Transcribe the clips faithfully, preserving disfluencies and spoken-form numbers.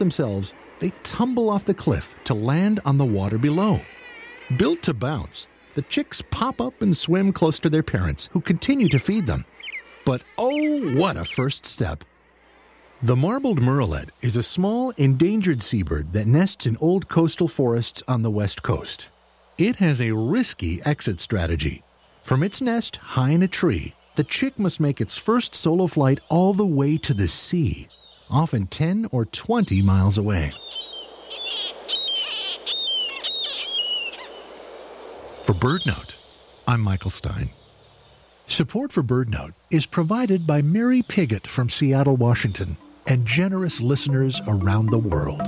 themselves, they tumble off the cliff to land on the water below. Built to bounce, the chicks pop up and swim close to their parents, who continue to feed them. But oh, what a first step! The marbled murrelet is a small, endangered seabird that nests in old coastal forests on the west coast. It has a risky exit strategy. From its nest high in a tree, the chick must make its first solo flight all the way to the sea, often ten or twenty miles away. For BirdNote, I'm Michael Stein. Support for BirdNote is provided by Mary Piggott from Seattle, Washington, and generous listeners around the world.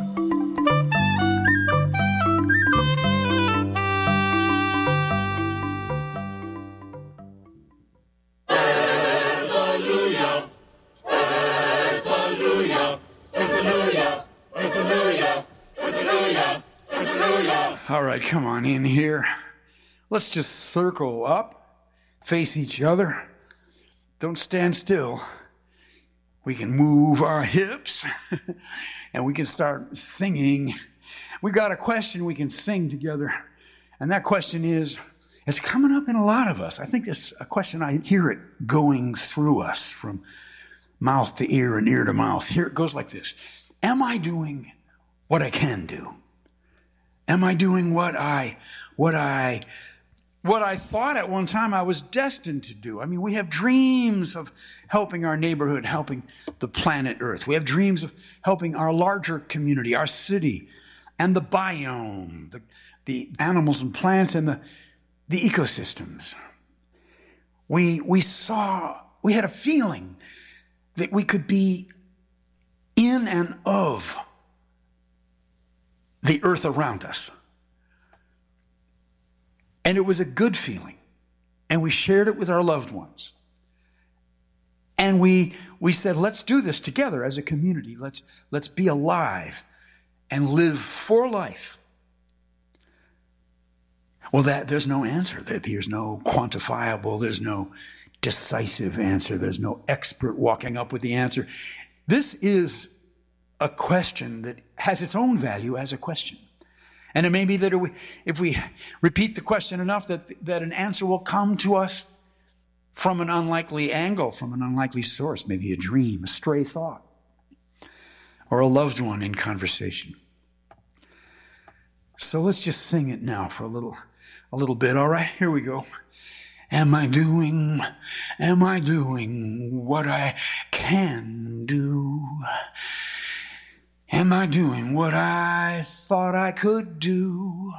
Hallelujah! Hallelujah! Hallelujah! Hallelujah! Hallelujah! Hallelujah! All right, come on in here. Let's just circle up, face each other. Don't stand still. We can move our hips, and we can start singing. We got a question we can sing together, and that question is, it's coming up in a lot of us. I think it's a question, I hear it going through us from mouth to ear and ear to mouth. Here it goes like this. Am I doing what I can do? Am I doing what I, what I, what I thought at one time I was destined to do? I mean, we have dreams of helping our neighborhood, helping the planet Earth. We have dreams of helping our larger community, our city, and the biome, the, the animals and plants and the, the ecosystems. We, we saw, we had a feeling that we could be in and of the earth around us. And it was a good feeling. And we shared it with our loved ones. And we we said, let's do this together as a community. Let's, let's be alive and live for life. Well, that there's no answer. There's no quantifiable, there's no decisive answer. There's no expert walking up with the answer. This is a question that has its own value as a question. And it may be that if we repeat the question enough, that, that an answer will come to us from an unlikely angle, from an unlikely source, maybe a dream, a stray thought, or a loved one in conversation. So let's just sing it now for a little, a little bit. All right, here we go. Am I doing, am I doing what I can do? Am I doing what I thought I could do?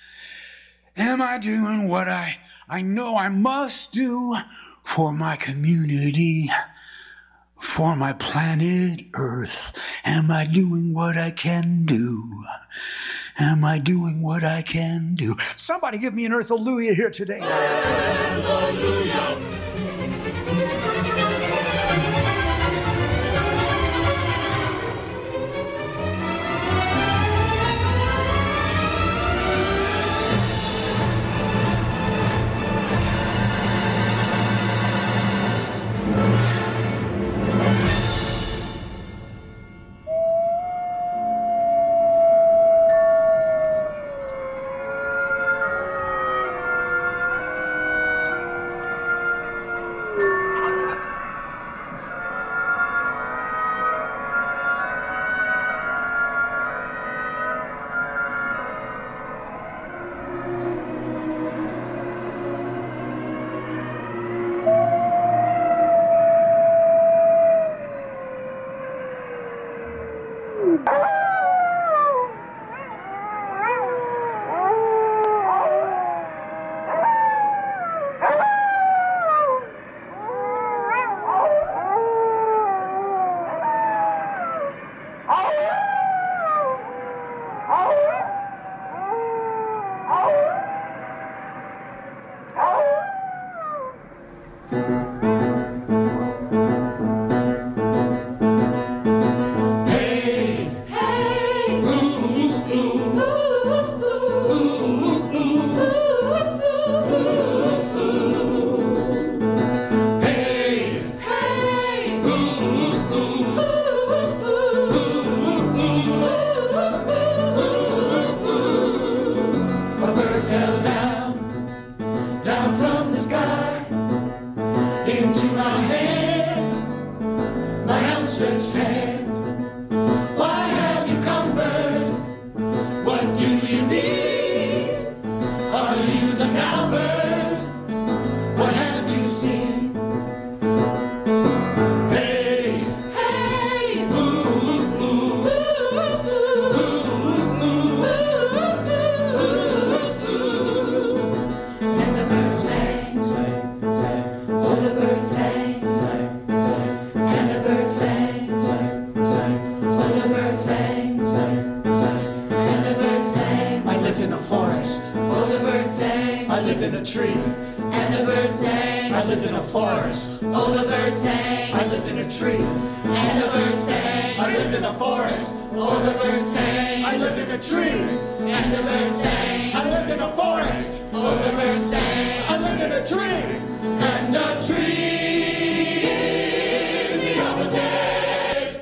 Am I doing what I, I know I must do for my community, for my planet Earth? Am I doing what I can do? Am I doing what I can do? Somebody give me an earth-alleluia here today. Hallelujah! Ooh. in a forest. Oh, the birds sang. I lived in a tree. And the birds sang. I lived in a forest. Oh, the birds sang. I lived in a tree. And the birds sang. I lived in a forest. Oh, the birds sang. I lived in a tree. And the birds sang. I lived in a forest. Oh, the birds sang. I lived in a tree. And a tree is the opposite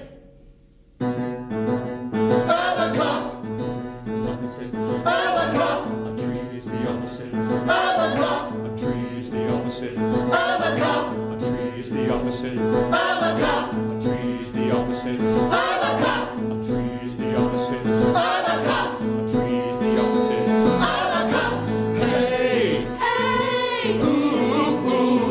of a cup. It's the opposite Of a cup. A tree is the opposite Of a cup. A tree is the opposite Of a cup. A tree is the opposite Of a cup. A tree is the opposite Of a cup. A tree is the opposite Of a cup. A tree is the opposite Of a cup. Hey. Hey! Ooh, ooh, ooh.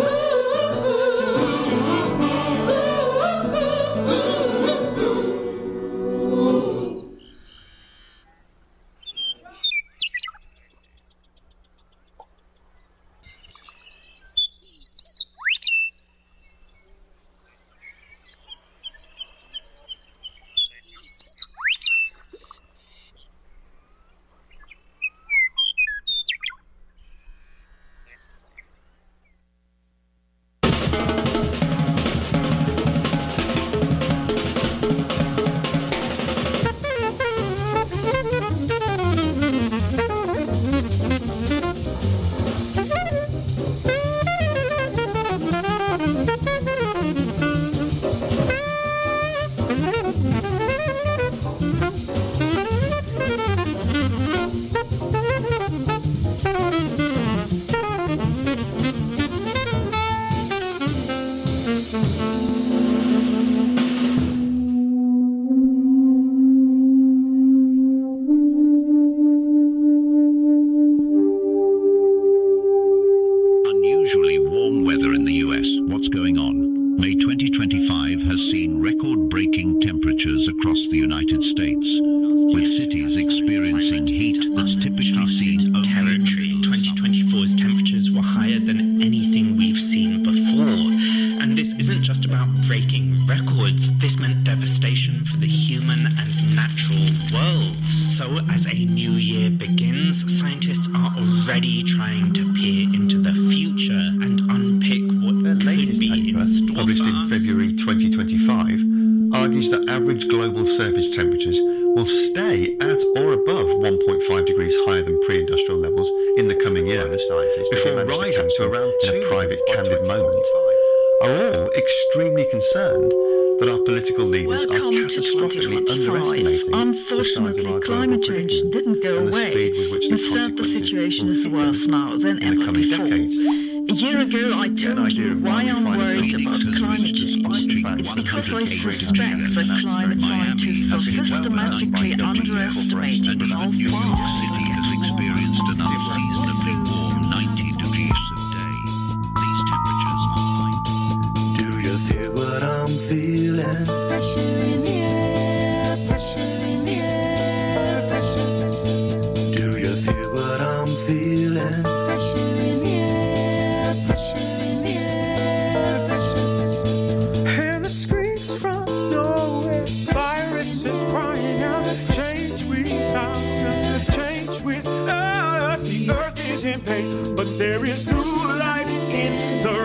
Unusually warm weather in the U S. What's going on? May twenty twenty-five has seen record-breaking temperatures across the United States, with cities experiencing heat that's typically seen only territory. twenty twenty-four's temperatures were higher than anything we've seen before. And this isn't just about breaking records. This meant devastation for the human and natural worlds. So as a new year begins, scientists are already trying to peer into the future and unpick what Their could latest be paper, in store published for in us. February twenty twenty-five, argues that average global surface temperatures will stay at or above one point five degrees higher than pre-industrial levels in the coming years, before rising to around two in a private, candid moment, are all extremely concerned that our political leaders Welcome are to catastrophically twenty underestimating twenty-five. the size of Unfortunately, our climate global change predicament didn't go and the away. speed with which the Instead, the consequences situation will is hit worse us now than in the ever coming before. decades. A year ago, I An told idea you of why why we I'm find worried Phoenix about has climate reached a change. sparking It's because I one hundred suspect that climate scientists are systematically underestimating how New York fast City has experienced an unseasonably warm ninety degrees a day. These temperatures are heightened. Do you feel what I'm feeling? Pressure in the air, pressure in the air, pressure. Do you feel what I'm feeling? Pressure in the air, pressure in the air, pressure. And the screams from nowhere, viruses crying out, change without us, change with us. The earth is in pain, but there is new life in the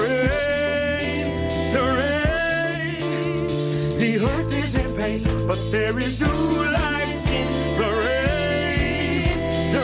rain, the rain. The earth is in pain, but there is new life in the rain, the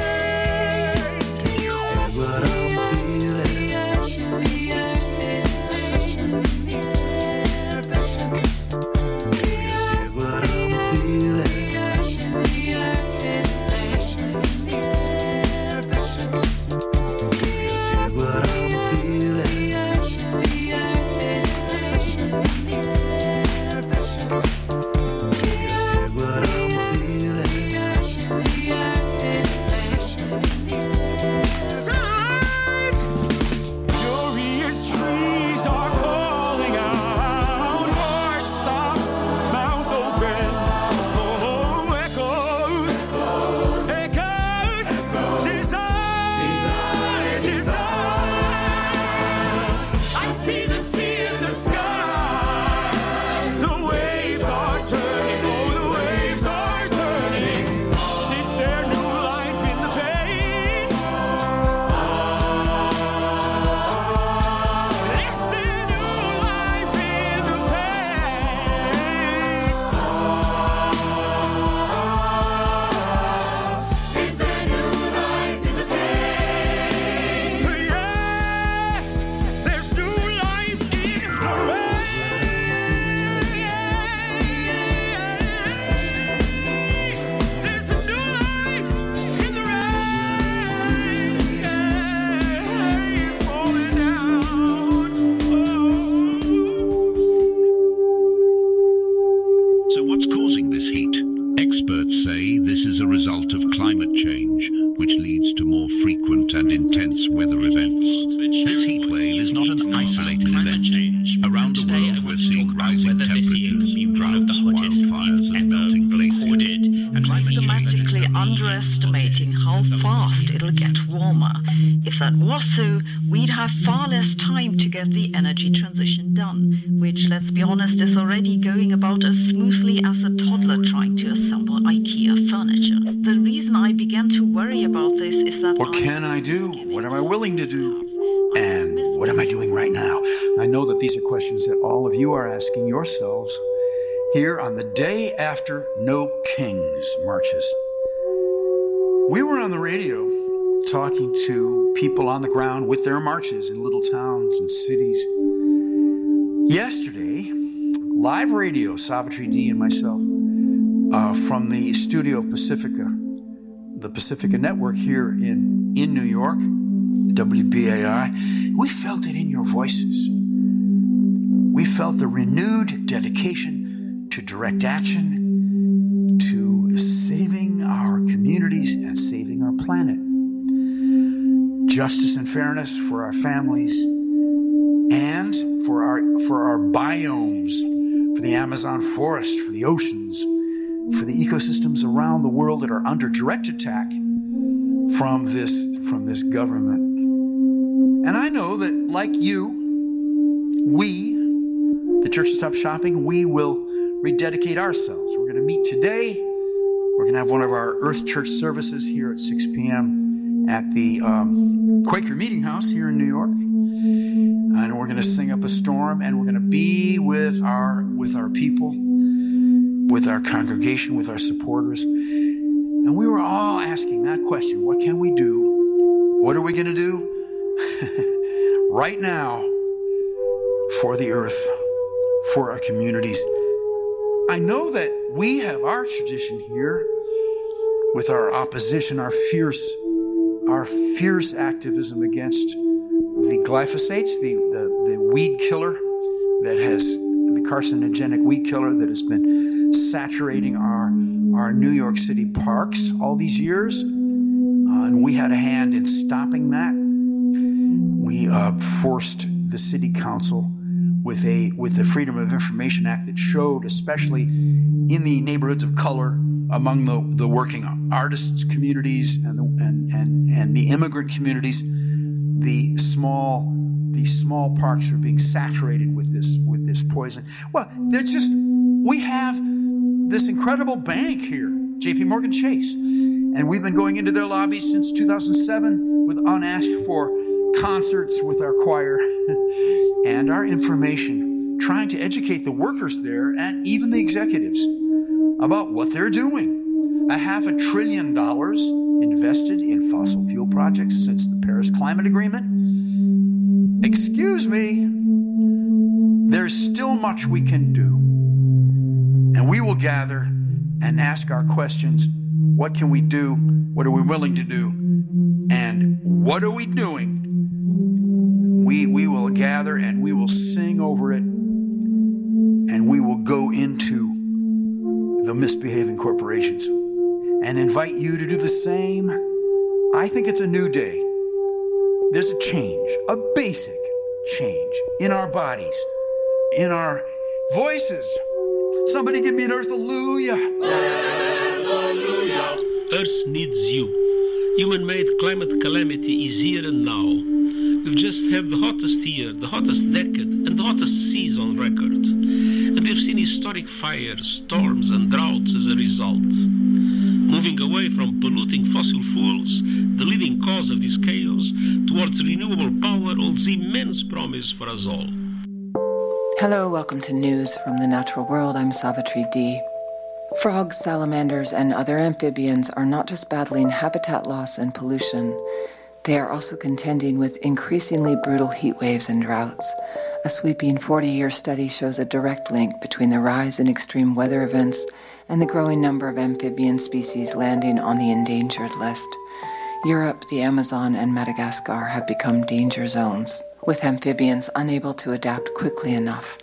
rain. Do you feel what I'm feeling? Pressure in the air, pressure in the air, pressure. Do you feel what I'm feeling? Pressure in the air, pressure in the air, pressure. Do you feel what I'm feeling? Pressure in the air, pressure in the air, pressure. Do you feel what Experts say this is a result of climate change, which leads to more frequent and intense weather events. This heat wave is not an isolated event. Around the world, we're seeing rising temperatures, droughts, wildfires, and melting glaciers. Systematically underestimating how fast it'll get warmer. If that was so, we'd have far less time to get the energy transition done, which, let's be honest, is already going about as smoothly as a toddler trying to assemble IKEA furniture. The reason I began to worry about this is that What I... can I do? What am I willing to do? And what am I doing right now? I know that these are questions that all of you are asking yourselves here on the day after No Kings marches. We were on the radio talking to people on the ground with their marches in little towns and cities. Yesterday, live radio, Savitri D and myself, uh, from the studio of Pacifica, the Pacifica Network here in, in New York, W B A I, we felt it in your voices. We felt the renewed dedication to direct action, to saving our communities and saving our planet. Justice and fairness for our families and for our for our biomes, for the Amazon forest, for the oceans, for the ecosystems around the world that are under direct attack from this from this government. And I know that, like you, we, the Church of Stop Shopping, we will rededicate ourselves. We're going to meet today. We're going to have one of our Earth Church services here at six p.m. at the um, Quaker Meeting House here in New York. And we're going to sing up a storm, and we're going to be with our with our people, with our congregation, with our supporters. And we were all asking that question, what can we do? What are we going to do right now for the earth, for our communities? I know that we have our tradition here with our opposition, our fierce, our fierce activism against the glyphosates, the, the, the weed killer that has, the carcinogenic weed killer that has been saturating our, our New York City parks all these years. Uh, and we had a hand in stopping that. We uh, forced the city council with a with the Freedom of Information Act that showed, especially in the neighborhoods of color, among the, the working artists communities and the and, and, and the immigrant communities, the small the small parks are being saturated with this with this poison. Well, there's just we have this incredible bank here, J P Morgan Chase, and we've been going into their lobbies since two thousand seven with unasked for concerts with our choir and our information, trying to educate the workers there and even the executives about what they're doing. A half a trillion dollars invested in fossil fuel projects since the Paris Climate Agreement. Excuse me, there's still much we can do. And we will gather and ask our questions. What can we do? What are we willing to do? And what are we doing? We, we will gather and we will sing over it, and we will go into the misbehaving corporations and invite you to do the same. I think it's a new day. There's a change, a basic change in our bodies, in our voices. Somebody give me an Earth-alleluia. Earth-alleluia. Earth needs you. Human-made climate calamity is here and now. We've just had the hottest year, the hottest decade, and the hottest seas on record. And we've seen historic fires, storms, and droughts as a result. Moving away from polluting fossil fuels, the leading cause of this chaos, towards renewable power holds immense promise for us all. Hello, welcome to News from the Natural World. I'm Savitri D. Frogs, salamanders, and other amphibians are not just battling habitat loss and pollution. They are also contending with increasingly brutal heat waves and droughts. A sweeping forty-year study shows a direct link between the rise in extreme weather events and the growing number of amphibian species landing on the endangered list. Europe, the Amazon, and Madagascar have become danger zones, with amphibians unable to adapt quickly enough.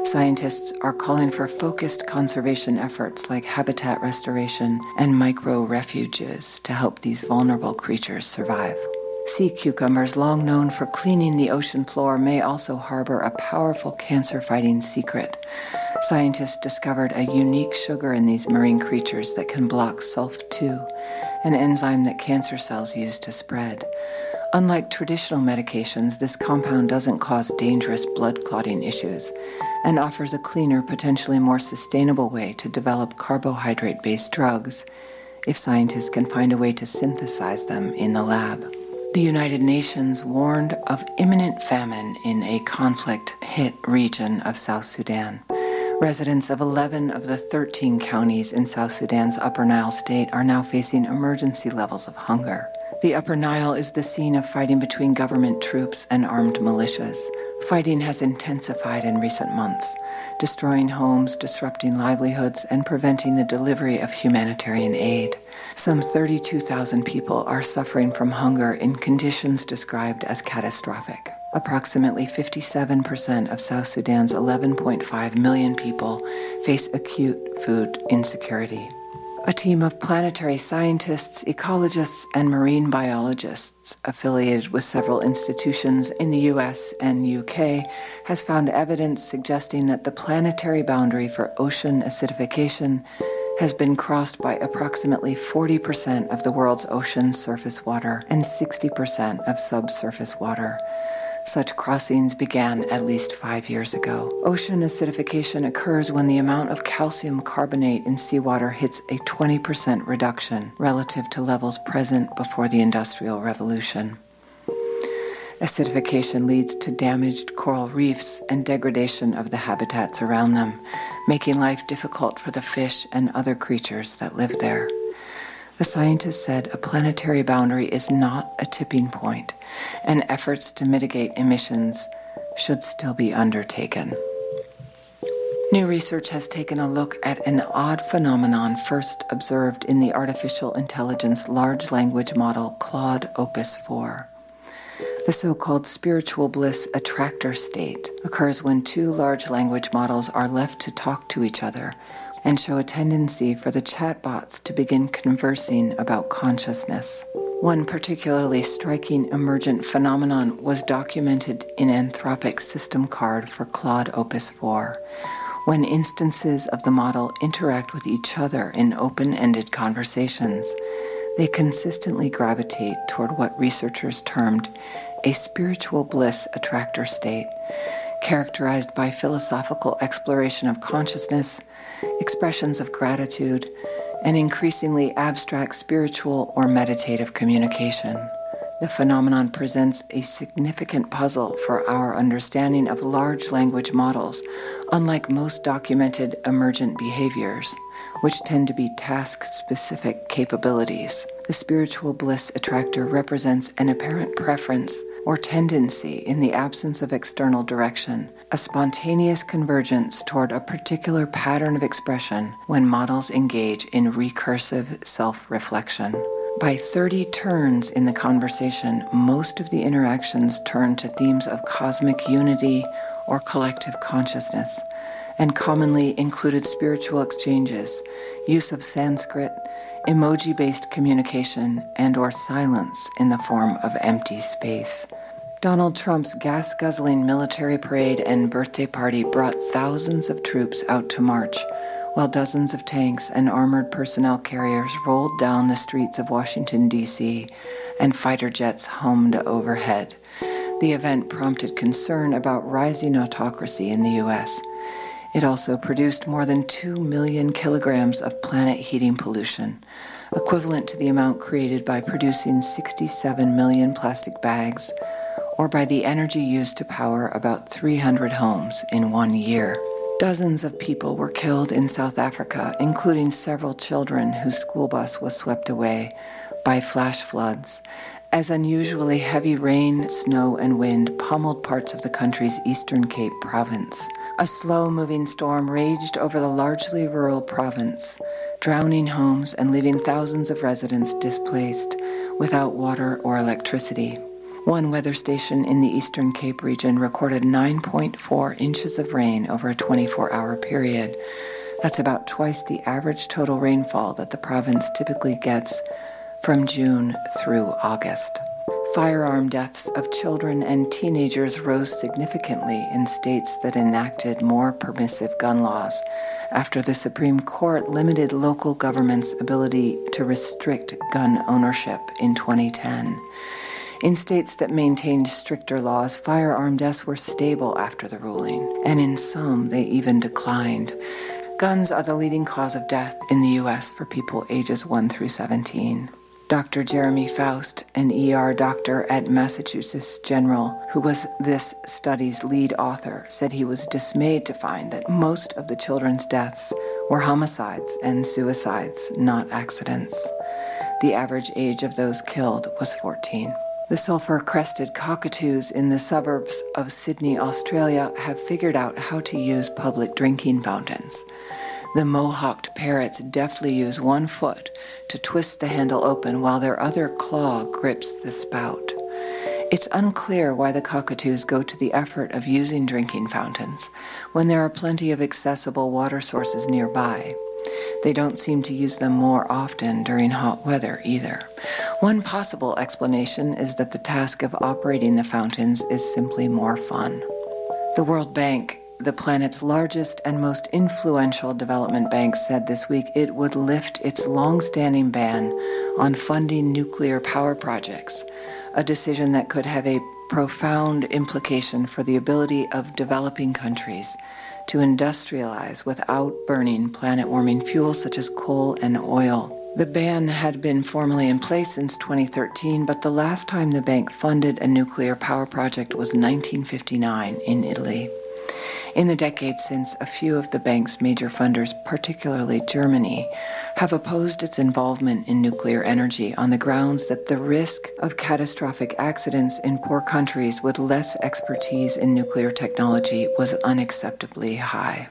Scientists are calling for focused conservation efforts like habitat restoration and micro-refuges to help these vulnerable creatures survive. Sea cucumbers, long known for cleaning the ocean floor, may also harbor a powerful cancer-fighting secret. Scientists discovered a unique sugar in these marine creatures that can block S U L F two, an enzyme that cancer cells use to spread. Unlike traditional medications, this compound doesn't cause dangerous blood clotting issues and offers a cleaner, potentially more sustainable way to develop carbohydrate-based drugs if scientists can find a way to synthesize them in the lab. The United Nations warned of imminent famine in a conflict-hit region of South Sudan. Residents of eleven of the thirteen counties in South Sudan's Upper Nile state are now facing emergency levels of hunger. The Upper Nile is the scene of fighting between government troops and armed militias. Fighting has intensified in recent months, destroying homes, disrupting livelihoods, and preventing the delivery of humanitarian aid. Some thirty-two thousand people are suffering from hunger in conditions described as catastrophic. Approximately fifty-seven percent of South Sudan's eleven point five million people face acute food insecurity. A team of planetary scientists, ecologists, and marine biologists affiliated with several institutions in the U S and U K has found evidence suggesting that the planetary boundary for ocean acidification has been crossed by approximately forty percent of the world's ocean surface water and sixty percent of subsurface water. Such crossings began at least five years ago. Ocean acidification occurs when the amount of calcium carbonate in seawater hits a twenty percent reduction relative to levels present before the Industrial Revolution. Acidification leads to damaged coral reefs and degradation of the habitats around them, making life difficult for the fish and other creatures that live there. The scientists said a planetary boundary is not a tipping point, and efforts to mitigate emissions should still be undertaken. New research has taken a look at an odd phenomenon first observed in the artificial intelligence large language model Claude Opus four. The so-called spiritual bliss attractor state occurs when two large language models are left to talk to each other and show a tendency for the chatbots to begin conversing about consciousness. One particularly striking emergent phenomenon was documented in Anthropic's system card for Claude Opus four. When instances of the model interact with each other in open-ended conversations, they consistently gravitate toward what researchers termed a spiritual bliss attractor state, characterized by philosophical exploration of consciousness, expressions of gratitude, and increasingly abstract spiritual or meditative communication. The phenomenon presents a significant puzzle for our understanding of large language models, unlike most documented emergent behaviors, which tend to be task-specific capabilities. The spiritual bliss attractor represents an apparent preference or tendency in the absence of external direction, a spontaneous convergence toward a particular pattern of expression when models engage in recursive self-reflection. By thirty turns in the conversation, most of the interactions turn to themes of cosmic unity or collective consciousness, and commonly included spiritual exchanges, use of Sanskrit, emoji-based communication, and or silence in the form of empty space. Donald Trump's gas-guzzling military parade and birthday party brought thousands of troops out to march, while dozens of tanks and armored personnel carriers rolled down the streets of Washington, D C, and fighter jets hummed overhead. The event prompted concern about rising autocracy in the U S. It also produced more than two million kilograms of planet heating pollution, equivalent to the amount created by producing sixty-seven million plastic bags, or by the energy used to power about three hundred homes in one year. Dozens of people were killed in South Africa, including several children whose school bus was swept away by flash floods, as unusually heavy rain, snow, and wind pummeled parts of the country's Eastern Cape province. A slow-moving storm raged over the largely rural province, drowning homes and leaving thousands of residents displaced without water or electricity. One weather station in the Eastern Cape region recorded nine point four inches of rain over a twenty-four hour period. That's about twice the average total rainfall that the province typically gets from June through August. Firearm deaths of children and teenagers rose significantly in states that enacted more permissive gun laws after the Supreme Court limited local governments' ability to restrict gun ownership in twenty ten. In states that maintained stricter laws, firearm deaths were stable after the ruling, and in some they even declined. Guns are the leading cause of death in the U S for people ages one through seventeen. Doctor Jeremy Faust, an E R doctor at Massachusetts General, who was this study's lead author, said he was dismayed to find that most of the children's deaths were homicides and suicides, not accidents. The average age of those killed was fourteen. The sulfur-crested cockatoos in the suburbs of Sydney, Australia, have figured out how to use public drinking fountains. The mohawked parrots deftly use one foot to twist the handle open while their other claw grips the spout. It's unclear why the cockatoos go to the effort of using drinking fountains when there are plenty of accessible water sources nearby. They don't seem to use them more often during hot weather either. One possible explanation is that the task of operating the fountains is simply more fun. The World Bank, the planet's largest and most influential development bank, said this week it would lift its long-standing ban on funding nuclear power projects, a decision that could have a profound implication for the ability of developing countries to industrialize without burning planet-warming fuels such as coal and oil. The ban had been formally in place since twenty thirteen, but the last time the bank funded a nuclear power project was nineteen fifty-nine in Italy. In the decades since, a few of the bank's major funders, particularly Germany, have opposed its involvement in nuclear energy on the grounds that the risk of catastrophic accidents in poor countries with less expertise in nuclear technology was unacceptably high.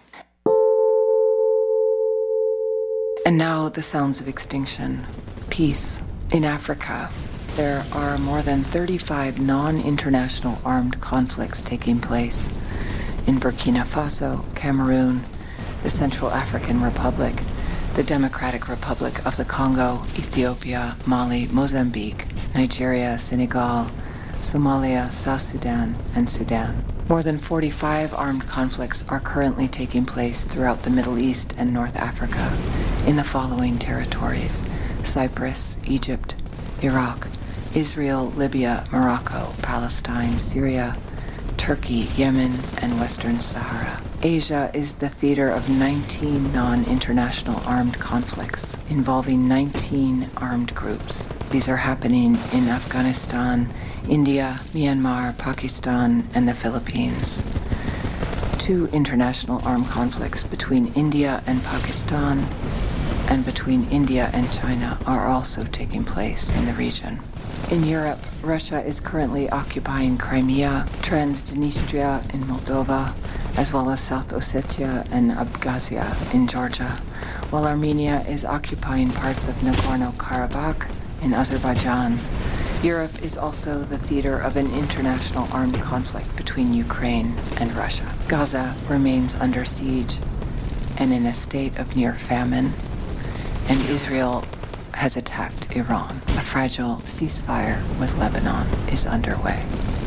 And now the sounds of extinction. Peace. In Africa, there are more than thirty-five non-international armed conflicts taking place. In Burkina Faso, Cameroon, the Central African Republic, the Democratic Republic of the Congo, Ethiopia, Mali, Mozambique, Nigeria, Senegal, Somalia, South Sudan, and Sudan. More than forty-five armed conflicts are currently taking place throughout the Middle East and North Africa in the following territories: Cyprus, Egypt, Iraq, Israel, Libya, Morocco, Palestine, Syria, Turkey, Yemen, and Western Sahara. Asia is the theater of nineteen non-international armed conflicts involving nineteen armed groups. These are happening in Afghanistan, India, Myanmar, Pakistan, and the Philippines. Two international armed conflicts between India and Pakistan and between India and China are also taking place in the region. In Europe, Russia is currently occupying Crimea, Transnistria in Moldova, as well as South Ossetia and Abkhazia in Georgia, while Armenia is occupying parts of Nagorno-Karabakh in Azerbaijan. Europe is also the theater of an international armed conflict between Ukraine and Russia. Gaza remains under siege and in a state of near famine, and Israel has attacked Iran. A fragile ceasefire with Lebanon is underway.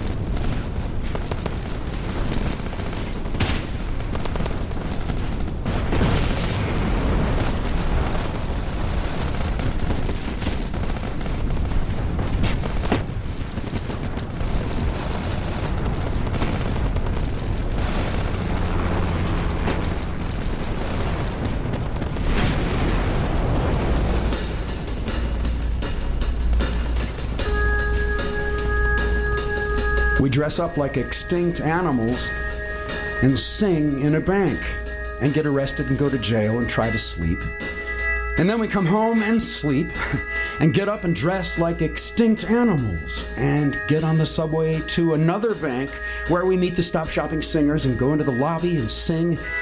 We dress up like extinct animals and sing in a bank and get arrested and go to jail and try to sleep. And then we come home and sleep and get up and dress like extinct animals and get on the subway to another bank where we meet the Stop Shopping singers and go into the lobby and sing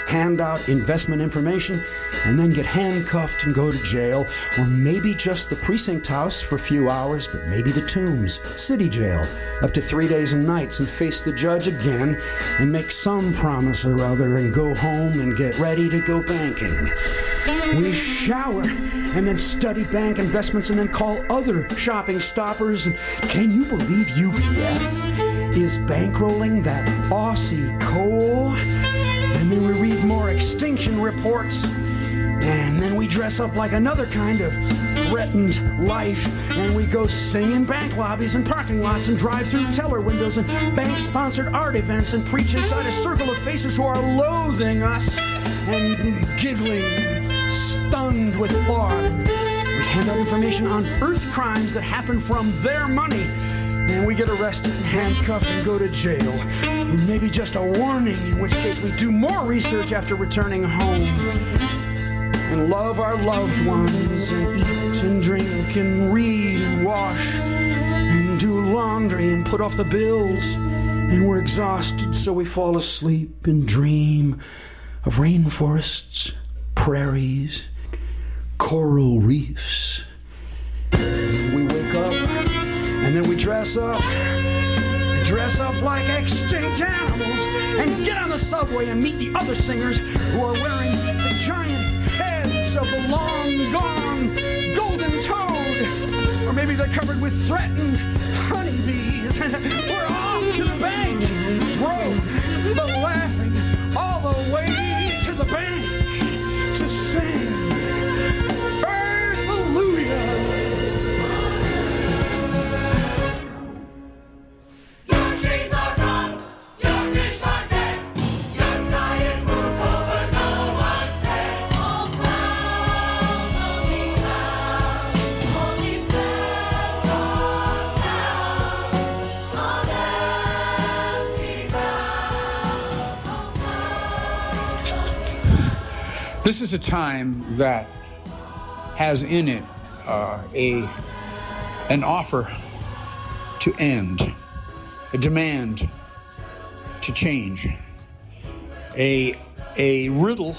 hand out investment information, and then get handcuffed and go to jail, or maybe just the precinct house for a few hours, but maybe the Tombs, city jail, up to three days and nights, and face the judge again and make some promise or other and go home and get ready to go banking. We shower and then study bank investments and then call other shopping stoppers. And can you believe U B S is bankrolling that Aussie coal? And then we read more extinction reports. And then we dress up like another kind of threatened life. And we go sing in bank lobbies and parking lots and drive through teller windows and bank-sponsored art events and preach inside a circle of faces who are loathing us and giggling, stunned with thought. We hand out information on earth crimes that happen from their money. And we get arrested and handcuffed and go to jail. And maybe just a warning, in which case we do more research after returning home. And love our loved ones, and eat and drink, and read and wash, and do laundry and put off the bills. And we're exhausted, so we fall asleep and dream of rainforests, prairies, coral reefs. And we wake up, and then we dress up, dress up like extinct animals, and get on the subway and meet the other singers who are wearing the giant heads of the long-gone golden toad. Or maybe they're covered with threatened honeybees. We're off to the bank, broke, but laughing all the way to the bank to sing Earth-Hallelujah. Your trees are gone, your fish are dead, your sky it moves over no one's head. Oh, cloud, only cloud, only circles down on empty ground. Oh, cloud. This is a time that has in it uh, a an offer to end, a demand to change, a a riddle.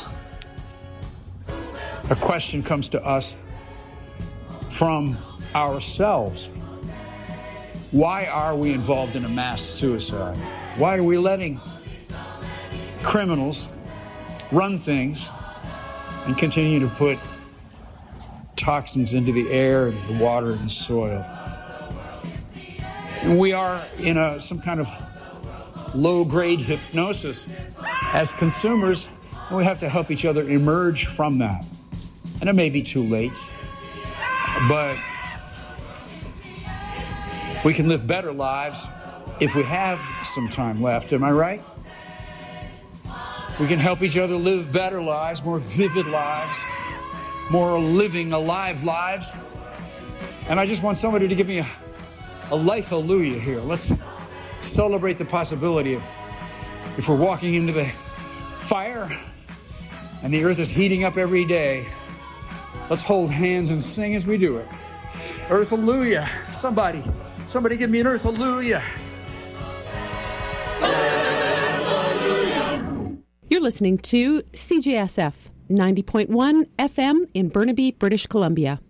A question comes to us from ourselves. Why are we involved in a mass suicide? Why are we letting criminals run things and continue to put toxins into the air, the water, and the soil? And we are in a some kind of low-grade hypnosis as consumers, and we have to help each other emerge from that. And it may be too late, but we can live better lives if we have some time left. Am I right? We can help each other live better lives, more vivid lives, more living, alive lives. And I just want somebody to give me a, a life hallelujah here. Let's celebrate the possibility of, if we're walking into the fire and the earth is heating up every day, let's hold hands and sing as we do it. Earth hallelujah. Somebody, somebody give me an earth hallelujah. You're listening to C J S F ninety point one F M in Burnaby, British Columbia.